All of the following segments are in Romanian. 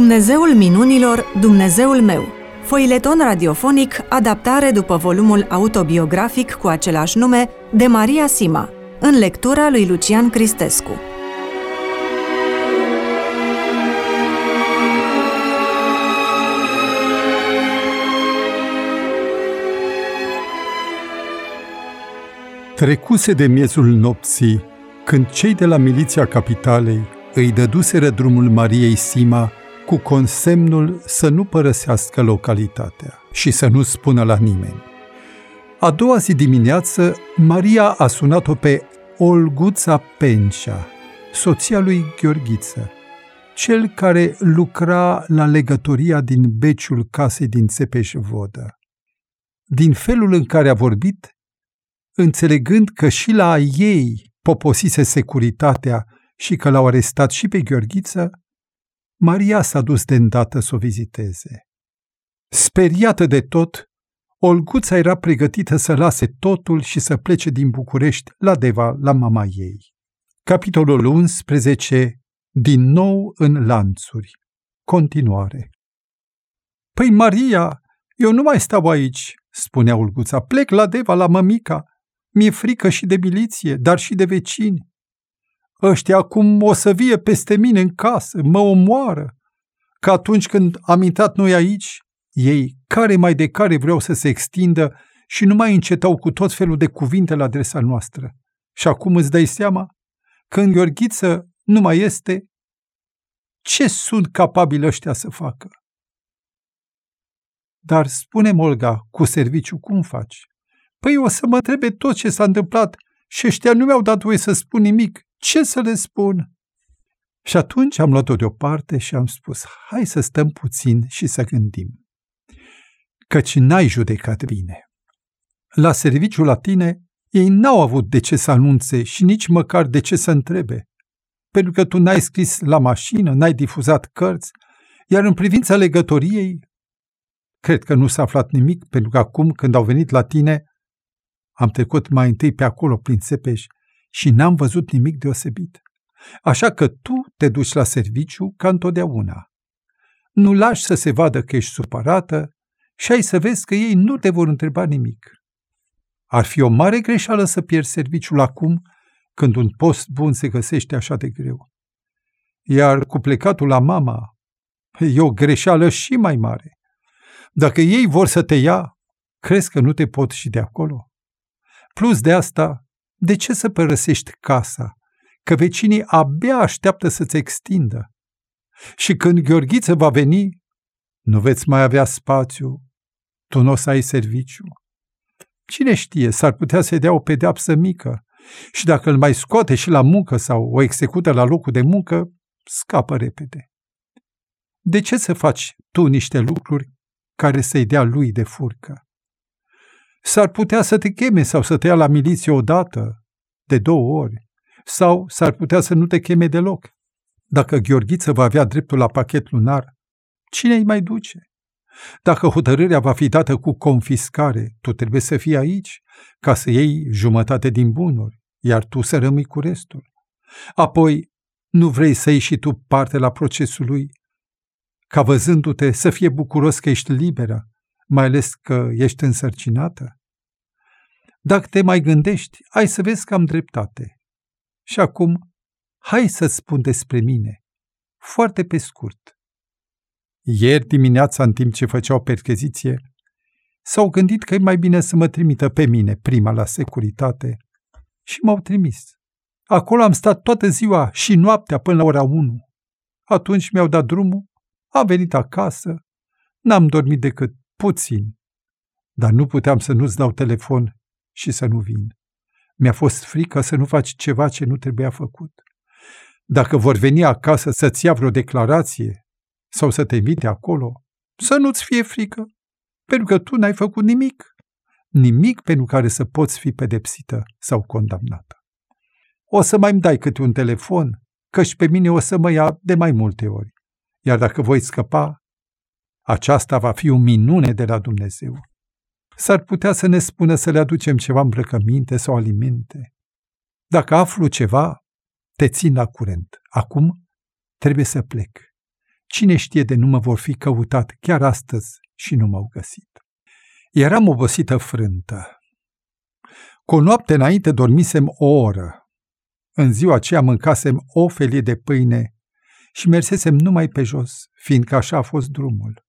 Dumnezeul minunilor, Dumnezeul meu. Foileton radiofonic, adaptare după volumul autobiografic cu același nume de Maria Sima, în lectura lui Lucian Cristescu. Trecuse de miezul nopții, când cei de la miliția capitalei îi dăduseră drumul Mariei Sima cu consemnul să nu părăsească localitatea și să nu spună la nimeni. A doua zi dimineață, Maria a sunat-o pe Olguța Pencea, soția lui Gheorghiță, cel care lucra la legătoria din beciul casei din Țepeș-Vodă. Din felul în care a vorbit, înțelegând că și la ei poposise securitatea și că l-au arestat și pe Gheorghiță, Maria s-a dus de îndată să o viziteze. Speriată de tot, Olguța era pregătită să lase totul și să plece din București la Deva, la mama ei. Capitolul 11. Din nou în lanțuri. Continuare. Păi, Maria, eu nu mai stau aici, spunea Olguța. Plec la Deva, la mămica. Mi-e frică și de miliție, dar și de vecini. Ăștia acum o să vie peste mine în casă, mă omoară. Că atunci când am intrat noi aici, ei, care mai de care, vreau să se extindă și nu mai încetau cu tot felul de cuvinte la adresa noastră. Și acum îți dai seama, când Gheorghiță nu mai este, ce sunt capabili ăștia să facă? Dar spune-mi, Olga, cu serviciu cum faci? Păi o să mă întrebe tot ce s-a întâmplat și ăștia nu mi-au dat voie să spun nimic. Ce să le spun? Și atunci am luat-o deoparte și am spus, hai să stăm puțin și să gândim. Căci n-ai judecat bine. La serviciu la tine, ei n-au avut de ce să anunțe și nici măcar de ce să întrebe. Pentru că tu n-ai scris la mașină, n-ai difuzat cărți, iar în privința legătoriei, cred că nu s-a aflat nimic, pentru că acum, când au venit la tine, am trecut mai întâi pe acolo prin Țepeș și n-am văzut nimic deosebit. Așa că tu te duci la serviciu ca întotdeauna. Nu lași să se vadă că ești supărată și ai să vezi că ei nu te vor întreba nimic. Ar fi o mare greșeală să pierzi serviciul acum, când un post bun se găsește așa de greu. Iar cu plecatul la mama, e o greșeală și mai mare. Dacă ei vor să te ia, crezi că nu te pot și de acolo? Plus de asta, de ce să părăsești casa? Că vecinii abia așteaptă să-ți extindă. Și când Gheorghiță va veni, nu veți mai avea spațiu, tu nu o să ai serviciu. Cine știe, s-ar putea să-i dea o pedeapsă mică și dacă îl mai scoate și la muncă sau o execută la locul de muncă, scapă repede. De ce să faci tu niște lucruri care să-i dea lui de furcă? S-ar putea să te cheme sau să te ia la miliție odată, de 2 ori, sau s-ar putea să nu te cheme deloc. Dacă Gheorghiță va avea dreptul la pachet lunar, cine îi mai duce? Dacă hotărârea va fi dată cu confiscare, tu trebuie să fii aici, ca să iei jumătate din bunuri, iar tu să rămâi cu restul. Apoi, nu vrei să iei și tu parte la procesul lui, ca văzându-te să fie bucuros că ești liberă, mai ales că ești însărcinată? Dacă te mai gândești, ai să vezi că am dreptate. Și acum, hai să-ți spun despre mine, foarte pe scurt. Ieri dimineața, în timp ce făceau percheziție, s-au gândit că e mai bine să mă trimită pe mine prima la securitate și m-au trimis. Acolo am stat toată ziua și noaptea până la ora 1. Atunci mi-au dat drumul, am venit acasă, n-am dormit decât puțin, dar nu puteam să nu-ți dau telefon și să nu vin. Mi-a fost frică să nu faci ceva ce nu trebuia făcut. Dacă vor veni acasă să-ți ia vreo declarație sau să te invite acolo, să nu-ți fie frică, pentru că tu n-ai făcut nimic. Nimic pentru care să poți fi pedepsită sau condamnată. O să mai îmi dai câte un telefon, căci pe mine o să mă ia de mai multe ori. Iar dacă voi scăpa, aceasta va fi o minune de la Dumnezeu. S-ar putea să ne spună să le aducem ceva îmbrăcăminte sau alimente. Dacă aflu ceva, te țin la curent. Acum trebuie să plec. Cine știe de nu mă vor fi căutat chiar astăzi și nu m-au găsit. Eram obosită frântă. Cu o noapte înainte dormisem o oră. În ziua aceea mâncasem o felie de pâine și mersesem numai pe jos, fiindcă așa a fost drumul.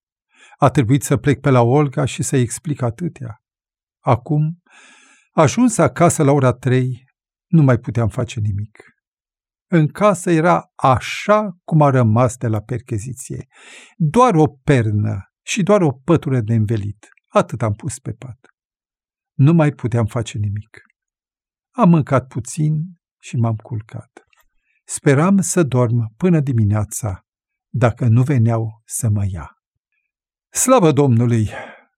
A trebuit să plec pe la Olga și să-i explic atâtea. Acum, ajuns acasă la ora 3, nu mai puteam face nimic. În casă era așa cum a rămas de la percheziție. Doar o pernă și doar o pătură de învelit. Atât am pus pe pat. Nu mai puteam face nimic. Am mâncat puțin și m-am culcat. Speram să dorm până dimineața, dacă nu veneau să mă ia. Slavă Domnului!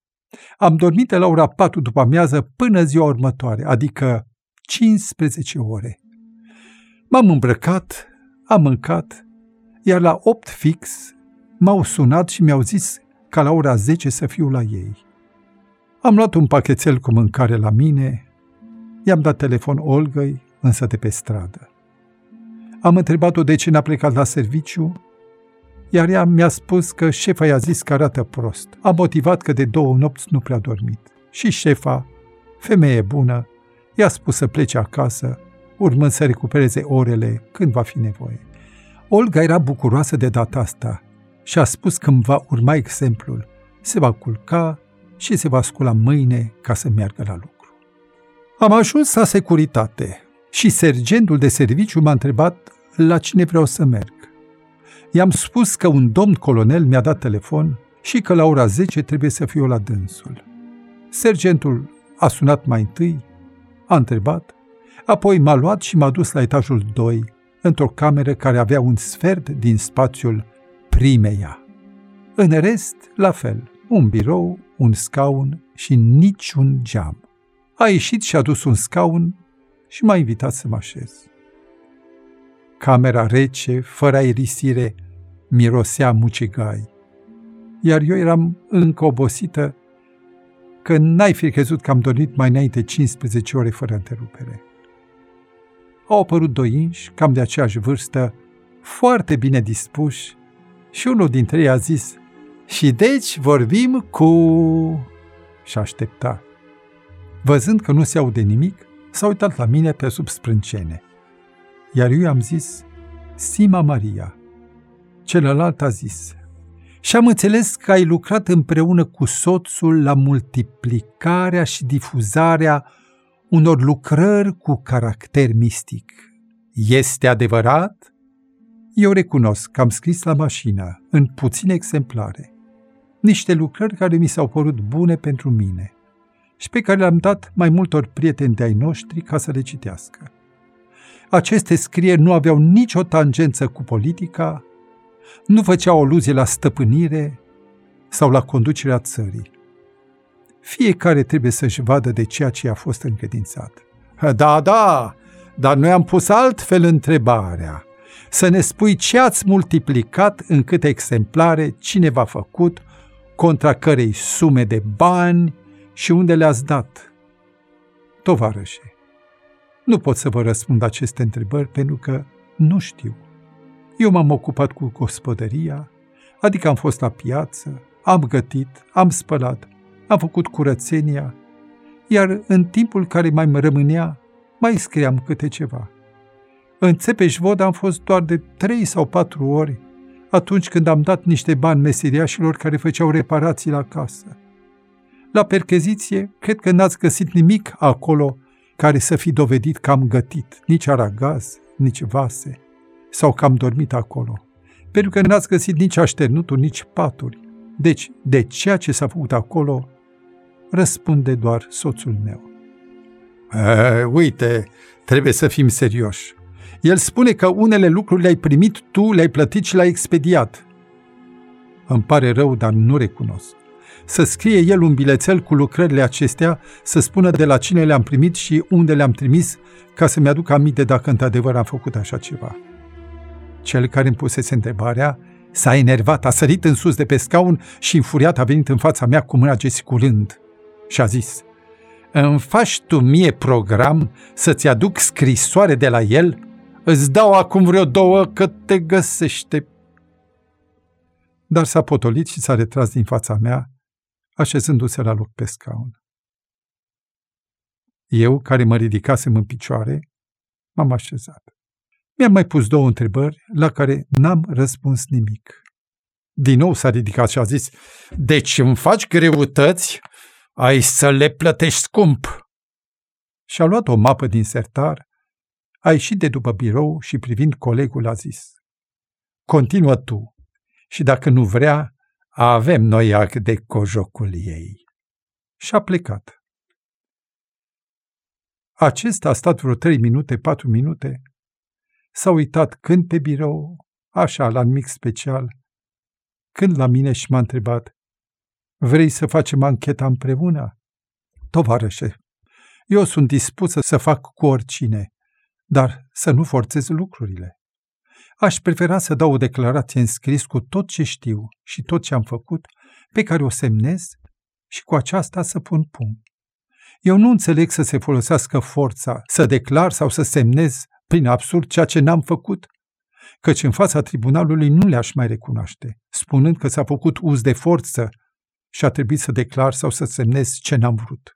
Am dormit de la ora 4 după amiază până ziua următoare, adică 15 ore. M-am îmbrăcat, am mâncat, iar la 8 fix m-au sunat și mi-au zis ca la ora 10 să fiu la ei. Am luat un pachetel cu mâncare la mine, i-am dat telefon Olgăi, însă de pe stradă. Am întrebat-o de ce n-a plecat la serviciu, iar ea mi-a spus că șefa i-a zis că arată prost. A motivat că de 2 nopți nu prea dormit. Și șefa, femeie bună, i-a spus să plece acasă, urmând să recupereze orele când va fi nevoie. Olga era bucuroasă de data asta și a spus că îmi va urma exemplul. Se va culca și se va scula mâine ca să meargă la lucru. Am ajuns la securitate și sergentul de serviciu m-a întrebat la cine vreau să merg. I-am spus că un domn colonel mi-a dat telefon și că la ora 10 trebuie să fiu la dânsul. Sergentul a sunat mai întâi, a întrebat, apoi m-a luat și m-a dus la etajul 2, într-o cameră care avea un sfert din spațiul primeia. În rest, la fel, un birou, un scaun și niciun geam. A ieșit și a dus un scaun și m-a invitat să mă așez. Camera rece, fără aerisire, mirosea mucigai, iar eu eram încă obosită că n-ai fi crezut că am dormit mai înainte 15 ore fără întrerupere. Au apărut 2 inși, cam de aceeași vârstă, foarte bine dispuși, și unul dintre ei a zis: "Și deci vorbim cu..." Și aștepta. Văzând că nu se aude nimic, s-a uitat la mine pe sub sprâncene. Iar eu i-am zis: "Sima Maria." Celălalt a zis: "Și am înțeles că ai lucrat împreună cu soțul la multiplicarea și difuzarea unor lucrări cu caracter mistic. Este adevărat?" Eu recunosc că am scris la mașină, în puține exemplare, niște lucrări care mi s-au părut bune pentru mine și pe care le-am dat mai multor prieteni de-ai noștri ca să le citească. Aceste scrieri nu aveau nicio tangență cu politica, nu făceau aluzie la stăpânire sau la conducerea țării. Fiecare trebuie să-și vadă de ceea ce a fost încredințat. Da, dar noi am pus altfel întrebarea. Să ne spui ce ați multiplicat, în câte exemplare, cine v-a făcut, contra cărei sume de bani și unde le-ați dat. Tovarășe, nu pot să vă răspund aceste întrebări pentru că nu știu. Eu m-am ocupat cu gospodăria, adică am fost la piață, am gătit, am spălat, am făcut curățenia, iar în timpul care mai îmi rămânea, mai scriam câte ceva. În Țepeș-Vod am fost doar de 3 sau 4 ori, atunci când am dat niște bani meseriașilor care făceau reparații la casă. La percheziție, cred că n-ați găsit nimic acolo care să fi dovedit că am gătit, nici aragaz, nici vase, sau că am dormit acolo, pentru că n-ați găsit nici așternuturi, nici paturi. Deci, de ceea ce s-a făcut acolo, răspunde doar soțul meu. Uite, trebuie să fim serioși. El spune că unele lucruri le-ai primit tu, le-ai plătit și le-ai expediat. Îmi pare rău, dar nu recunosc. Să scrie el un bilețel cu lucrările acestea, să spună de la cine le-am primit și unde le-am trimis, ca să-mi aduc aminte dacă într-adevăr am făcut așa ceva. Cel care îmi pusese întrebarea s-a enervat, a sărit în sus de pe scaun și înfuriat a venit în fața mea cu mâna gesticulând și a zis: "Îmi faci tu mie program să-ți aduc scrisoare de la el? Îți dau acum vreo 2 că te găsește." dar s-a potolit și s-a retras din fața mea, așezându-se la loc pe scaun. Eu, care mă ridicasem în picioare, m-am așezat. Mi-am mai pus 2 întrebări la care n-am răspuns nimic. Din nou s-a ridicat și a zis: deci îmi faci greutăți? Ai să le plătești scump. Și-a luat o mapă din sertar, a ieșit de după birou și privind colegul a zis: continuă tu și dacă nu vrea, avem noi ac de cojocul ei. Și-a plecat. Acesta a stat vreo 3 minute, 4 minute, s-a uitat când pe birou, așa, la nimic special, când la mine și m-a întrebat: vrei să facem ancheta împreună? Tovarășe, eu sunt dispusă să fac cu oricine, dar să nu forțez lucrurile. Aș prefera să dau o declarație în scris cu tot ce știu și tot ce am făcut, pe care o semnez și cu aceasta să pun punct. Eu nu înțeleg să se folosească forța, să declar sau să semnez prin absurd ceea ce n-am făcut, căci în fața tribunalului nu le-aș mai recunoaște, spunând că s-a făcut uz de forță și a trebuit să declar sau să semnez ce n-am vrut.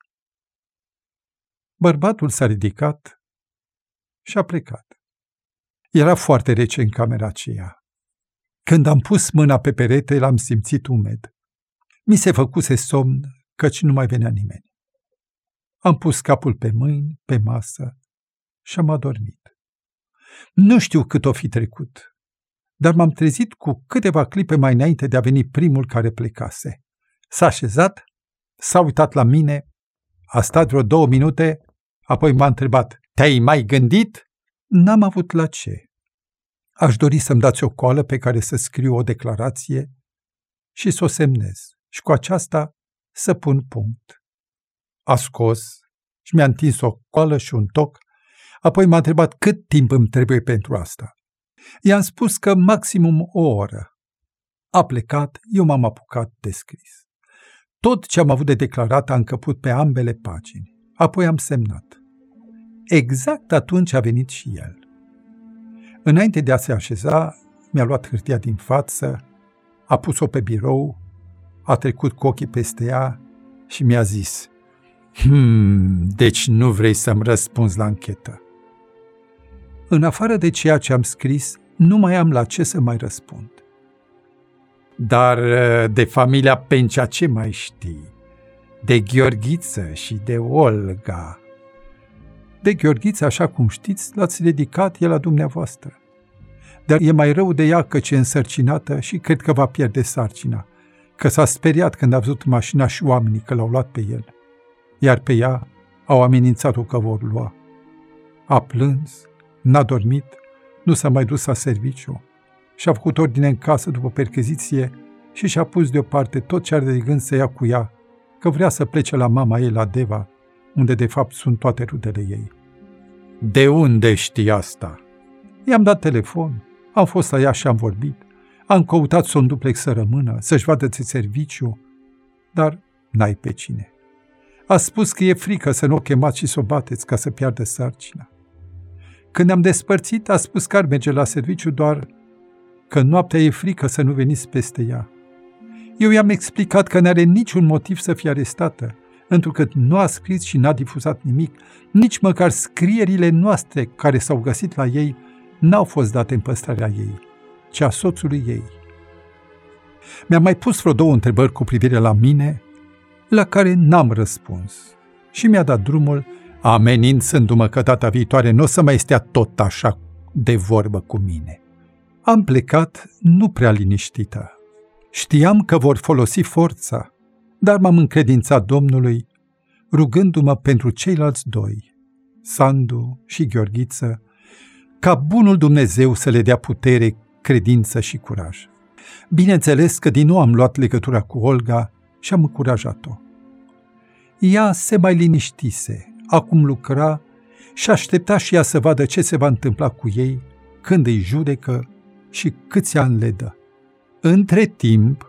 Bărbatul s-a ridicat și a plecat. Era foarte rece în camera aceea. Când am pus mâna pe perete, l-am simțit umed. Mi se făcuse somn, căci nu mai venea nimeni. Am pus capul pe mâini, pe masă și am adormit. Nu știu cât o fi trecut, dar m-am trezit cu câteva clipe mai înainte de a veni primul care plecase. S-a așezat, s-a uitat la mine, a stat vreo 2 minute, apoi m-a întrebat: te-ai mai gândit? N-am avut la ce. Aș dori să-mi dați o coală pe care să scriu o declarație și să o semnez și cu aceasta să pun punct. A scos și mi-a întins o coală și un toc, apoi m-a întrebat cât timp îmi trebuie pentru asta. I-am spus că maximum o oră. A plecat, eu m-am apucat de scris. Tot ce am avut de declarat a încăput pe ambele pagini. Apoi am semnat. Exact atunci a venit și el. Înainte de a se așeza, mi-a luat hârtia din față, a pus-o pe birou, a trecut cu ochii peste ea și mi-a zis: deci nu vrei să-mi răspunzi la anchetă. În afară de ceea ce am scris, nu mai am la ce să mai răspund. Dar de familia Pencea ce mai știi? De Gheorghiță și de Olga. De Gheorghiță, așa cum știți, l-ați ridicat el la dumneavoastră. Dar e mai rău de ea căci e însărcinată și cred că va pierde sarcina, că s-a speriat când a văzut mașina și oamenii că l-au luat pe el. Iar pe ea au amenințat-o că vor lua. A plâns, n-a dormit, nu s-a mai dus la serviciu și-a făcut ordine în casă după percheziție și și-a pus deoparte tot ce are de gând să ia cu ea, că vrea să plece la mama ei la Deva, unde de fapt sunt toate rudele ei. De unde știi asta? I-am dat telefon, am fost la ea și am vorbit, am căutat să o înduplex să rămână, să-și vadă de serviciu, dar n-ai pe cine. A spus că e frică să nu o chemați și să o bateți ca să piardă sarcina. Când ne-am despărțit, a spus că ar merge la serviciu, doar că noaptea e frică să nu veniți peste ea. Eu i-am explicat că n-are niciun motiv să fie arestată, întrucât nu a scris și n-a difuzat nimic, nici măcar scrierile noastre care s-au găsit la ei n-au fost date în păstrarea ei, ci a soțului ei. Mi-a mai pus vreo 2 întrebări cu privire la mine, la care n-am răspuns și mi-a dat drumul, amenințându-mă că data viitoare nu o să mai stea tot așa de vorbă cu mine. Am plecat nu prea liniștită. Știam că vor folosi forța, dar m-am încredințat Domnului, rugându-mă pentru ceilalți 2, Sandu și Gheorghiță, ca bunul Dumnezeu să le dea putere, credință și curaj. Bineînțeles că din nou am luat legătura cu Olga și am încurajat-o. Ea se mai liniștise, acum lucra și aștepta și ea să vadă ce se va întâmpla cu ei, când îi judecă și câți ani le dă. Între timp,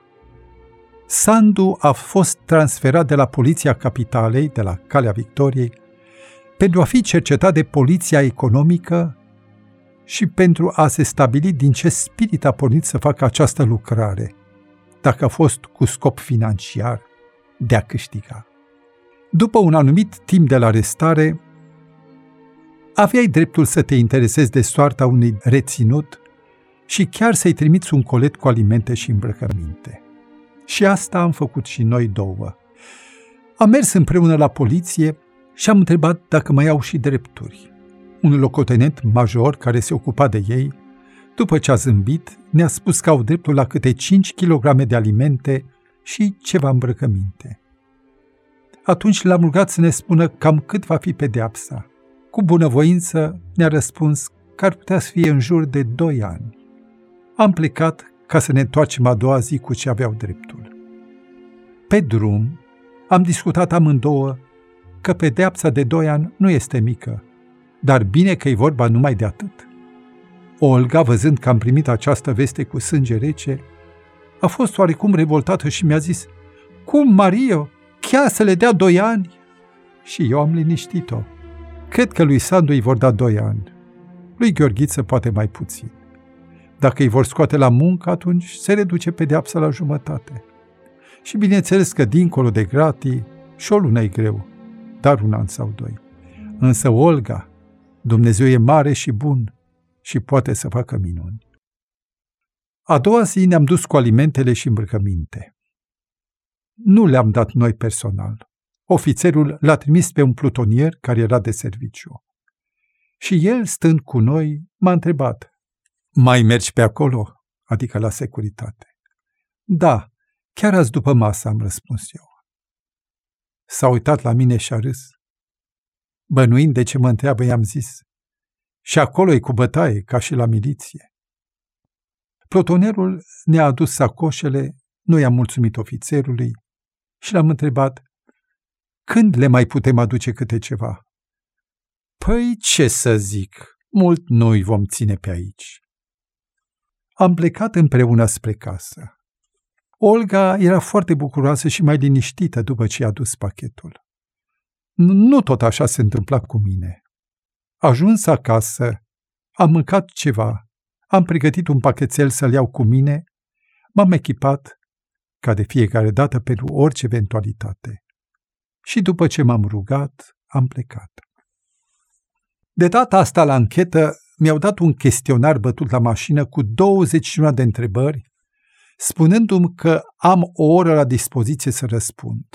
Sandu a fost transferat de la Poliția Capitalei, de la Calea Victoriei, pentru a fi cercetat de Poliția Economică și pentru a se stabili din ce spirit a pornit să facă această lucrare, dacă a fost cu scop financiar de a câștiga. După un anumit timp de la arestare, aveai dreptul să te interesezi de soarta unui reținut și chiar să-i trimiți un colet cu alimente și îmbrăcăminte. Și asta am făcut și noi două. Am mers împreună la poliție și am întrebat dacă mai au și drepturi. Un locotenent major care se ocupa de ei, după ce a zâmbit, ne-a spus că au dreptul la câte 5 kg de alimente și ceva îmbrăcăminte. Atunci l-am rugat să ne spună cam cât va fi pedeapsa. Cu bunăvoință ne-a răspuns că ar putea să fie în jur de 2 ani. Am plecat ca să ne întoarcem a doua zi cu ce aveau dreptul. Pe drum am discutat amândouă că pedeapsa de 2 ani nu este mică, dar bine că e vorba numai de atât. Olga, văzând că am primit această veste cu sânge rece, a fost oarecum revoltată și mi-a zis: "Cum, Mario? Chiar să le dea 2 ani?" Și eu am liniștit-o. Cred că lui Sandu îi vor da 2 ani. Lui Gheorghiță poate mai puțin. Dacă îi vor scoate la muncă, atunci se reduce pedeapsa la jumătate. Și bineînțeles că dincolo de gratii, și o lună e greu, dar 1 an sau 2. Însă Olga, Dumnezeu e mare și bun și poate să facă minuni. A doua zi ne-am dus cu alimentele și îmbrăcăminte. Nu le-am dat noi personal. Ofițerul l-a trimis pe un plutonier care era de serviciu. Și el, stând cu noi, m-a întrebat: "Mai mergi pe acolo?" Adică la securitate. "Da, chiar azi după masă," am răspuns eu. S-a uitat la mine și a râs. Bănuind de ce mă întreabă, i-am zis: "Și acolo e cu bătaie, ca și la miliție." Plutonierul ne-a adus sacoșele, noi am mulțumit ofițerului și l-am întrebat: "Când le mai putem aduce câte ceva?" "Păi, ce să zic, mult nu-i vom ține pe aici." Am plecat împreună spre casă. Olga era foarte bucuroasă și mai liniștită după ce i-a dus pachetul. Nu tot așa se întâmpla cu mine. Ajuns acasă, am mâncat ceva, am pregătit un pachetel să-l iau cu mine, m-am echipat, ca de fiecare dată, pentru orice eventualitate. Și după ce m-am rugat, am plecat. De data asta, la anchetă, mi-au dat un chestionar bătut la mașină cu 21 de întrebări, spunându-mi că am o oră la dispoziție să răspund.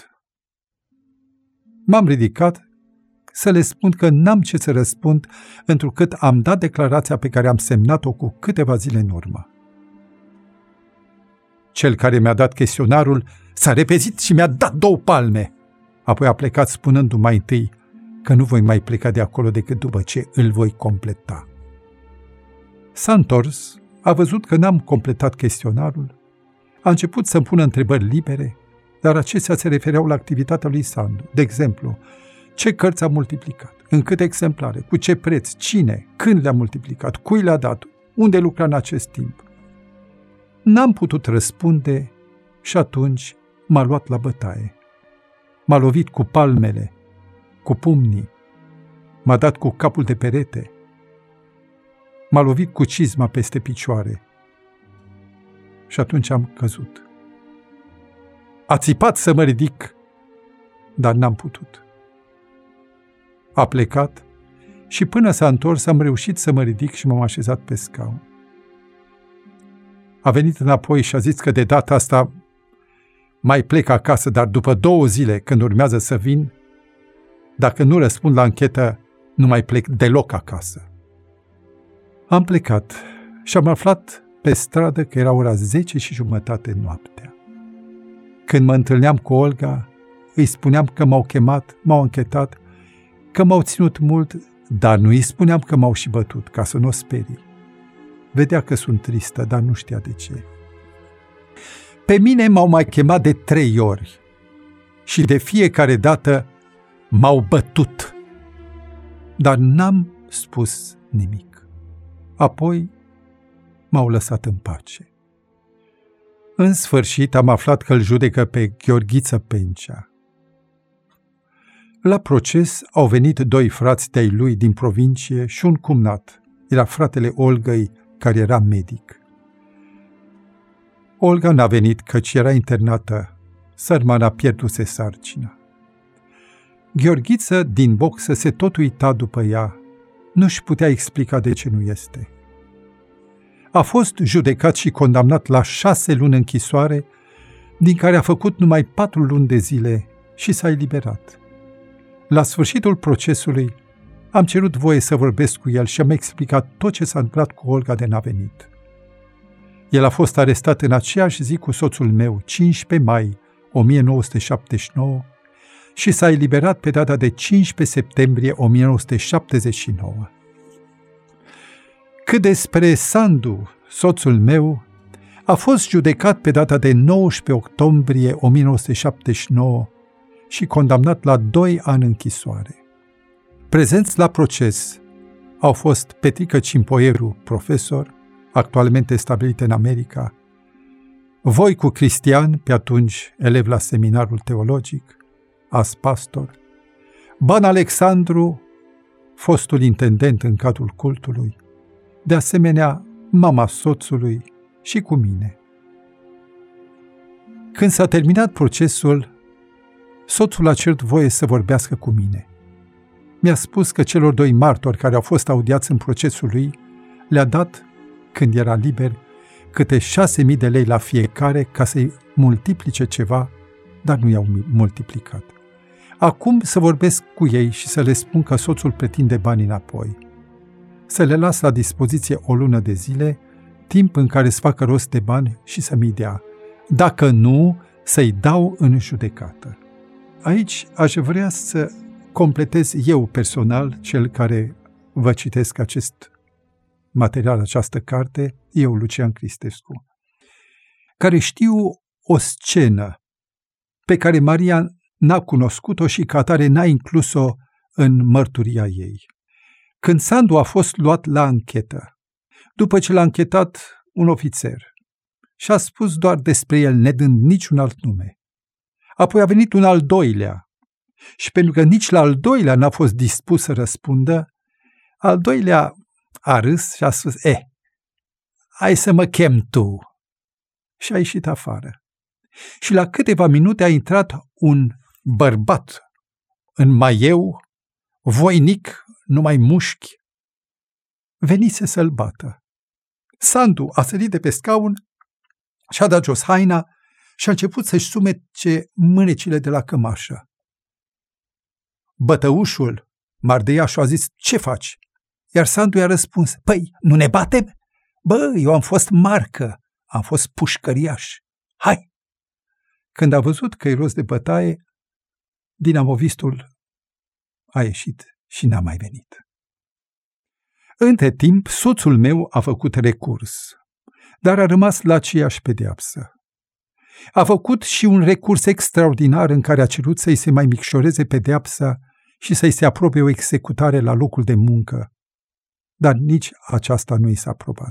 M-am ridicat să le spun că n-am ce să răspund, întrucât am dat declarația pe care am semnat-o cu câteva zile în urmă. Cel care mi-a dat chestionarul s-a repezit și mi-a dat 2 palme. Apoi a plecat spunându-mi mai întâi că nu voi mai pleca de acolo decât după ce îl voi completa. S-a întors, a văzut că n-am completat chestionarul, a început să-mi pună întrebări libere, dar acestea se refereau la activitatea lui Sandu. De exemplu, ce cărți a multiplicat, în câte exemplare, cu ce preț, cine, când le-a multiplicat, cui le-a dat, unde lucra în acest timp. N-am putut răspunde și atunci m-a luat la bătaie. M-a lovit cu palmele, cu pumnii, m-a dat cu capul de perete, m-a lovit cu cizma peste picioare și atunci am căzut. A țipat să mă ridic, dar n-am putut. A plecat și până s-a întors am reușit să mă ridic și m-am așezat pe scaun. A venit înapoi și a zis că de data asta mai plec acasă, dar după 2 zile, când urmează să vin, dacă nu răspund la anchetă, nu mai plec deloc acasă. Am plecat și am aflat pe stradă că era ora 10:30 noaptea. Când mă întâlneam cu Olga, îi spuneam că m-au chemat, m-au anchetat, că m-au ținut mult, dar nu îi spuneam că m-au și bătut, ca să nu o sperii. Vedea că sunt tristă, dar nu știa de ce. Pe mine m-au mai chemat de 3 ori și de fiecare dată m-au bătut, dar n-am spus nimic. Apoi m-au lăsat în pace. În sfârșit am aflat că îl judecă pe Gheorghiță Pencea. La proces au venit 2 frați de-ai lui din provincie și un cumnat. Era fratele Olgăi, care era medic. Olga n-a venit căci era internată, sărmana pierduse sarcina. Gheorghiță din boxă se tot uita după ea, nu-și putea explica de ce nu este. A fost judecat și condamnat la 6 luni închisoare, din care a făcut numai 4 luni de zile și s-a eliberat. La sfârșitul procesului, am cerut voie să vorbesc cu el și am explicat tot ce s-a întâmplat cu Olga de n-a venit. El a fost arestat în aceeași zi cu soțul meu, 15 mai 1979, și s-a eliberat pe data de 15 septembrie 1979. Cât despre Sandu, soțul meu, a fost judecat pe data de 19 octombrie 1979 și condamnat la 2 ani închisoare. Prezenți la proces au fost Petrică Cimpoieru, profesor, actualmente stabilit în America, Voicu Cristian, pe atunci elev la seminarul teologic, azi pastor, Ban Alexandru, fostul intendent în cadrul cultului, de asemenea mama soțului și cu mine. Când s-a terminat procesul, soțul a cerut voie să vorbească cu mine. Mi-a spus că celor 2 martori care au fost audiați în procesul lui le-a dat, când era liber, câte 6.000 de lei la fiecare ca să-i multiplice ceva, dar nu i-au multiplicat. Acum să vorbesc cu ei și să le spun că soțul pretinde banii înapoi. Să le las la dispoziție o lună de zile, timp în care să facă rost de bani și să mi dea. Dacă nu, să-i dau în judecată. Aici aș vrea să completez eu personal, cel care vă citesc acest material, această carte, eu, Lucian Cristescu, care știu o scenă pe care Maria n-a cunoscut-o și ca atare n-a inclus-o în mărturia ei. Când Sandu a fost luat la anchetă, după ce l-a anchetat un ofițer și a spus doar despre el, nedând niciun alt nume, apoi a venit un al doilea și pentru că nici la al doilea n-a fost dispus să răspundă, al doilea a râs și a spus, hai să mă chem tu. Și a ieșit afară. Și la câteva minute a intrat un bărbat în maieu, voinic, numai mușchi, venise să-l bată. Sandu a sărit de pe scaun și-a dat jos haina și a început să-și sumece mânecile de la cămașă. Bătăușul, mardeiașul, a zis, ce faci? Iar Sandu i-a răspuns, păi, nu ne batem? Bă, eu am fost marcă, am fost pușcăriaș. Hai! Când a văzut că e rost de bătaie, dinamovistul a ieșit și n-a mai venit. Între timp, soțul meu a făcut recurs, dar a rămas la aceeași pedeapsă. A făcut și un recurs extraordinar în care a cerut să-i se mai micșoreze pedeapsa și să-i se aprobe o executare la locul de muncă, dar nici aceasta nu i s-a aprobat.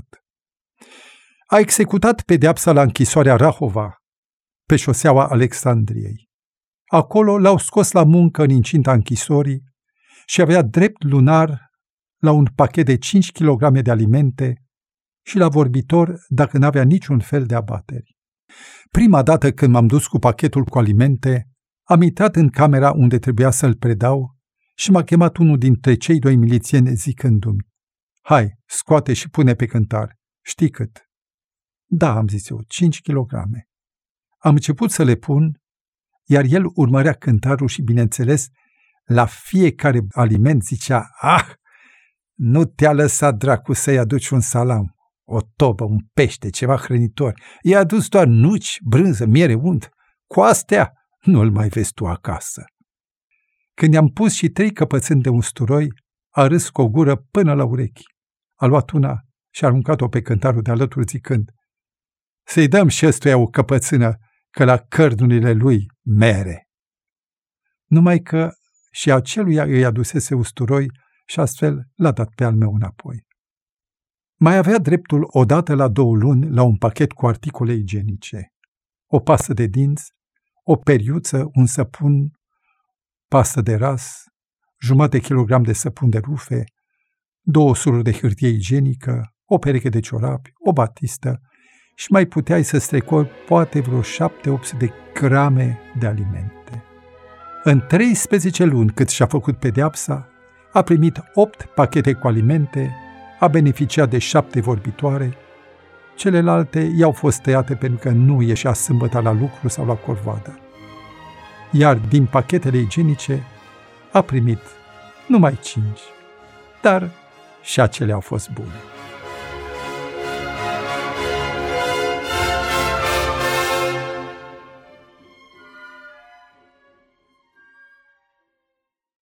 A executat pedeapsa la închisoarea Rahova, pe șoseaua Alexandriei. Acolo l-au scos la muncă în incinta închisorii și avea drept lunar la un pachet de 5 kg de alimente și la vorbitor dacă n-avea niciun fel de abateri. Prima dată când m-am dus cu pachetul cu alimente, am intrat în camera unde trebuia să-l predau și m-a chemat unul dintre cei 2 milițieni zicându-mi, hai, scoate și pune pe cântar, știi cât? Da, am zis eu, 5 kg. Am început să le pun, iar el urmărea cântarul și, bineînțeles, la fiecare aliment zicea, nu te-a lăsat dracu să-i aduci un salam, o tobă, un pește, ceva hrănitor. I-a adus doar nuci, brânză, miere, unt. Cu astea nu-l mai vezi tu acasă. Când i-am pus și 3 căpățâni de usturoi, a râs cu o gură până la urechi. A luat una și a aruncat-o pe cântarul de alături zicând, să-i dăm și ăstuia o căpățână, că la cărdurile lui mere. Numai că și aceluia îi adusese usturoi și astfel l-a dat pe al meu înapoi. Mai avea dreptul odată la 2 luni la un pachet cu articole igienice, o pastă de dinți, o periuță, un săpun, pastă de ras, jumătate kilogram de săpun de rufe, 2 sururi de hârtie igienică, o pereche de ciorapi, o batistă și mai puteai să strecori poate vreo 7-800 de grame de alimente. În 13 luni cât și-a făcut pedeapsa, a primit 8 pachete cu alimente, a beneficiat de 7 vorbitoare, celelalte i-au fost tăiate pentru că nu ieșea sâmbătă la lucru sau la corvoadă. Iar din pachetele igienice a primit numai 5, dar și acelea au fost bune.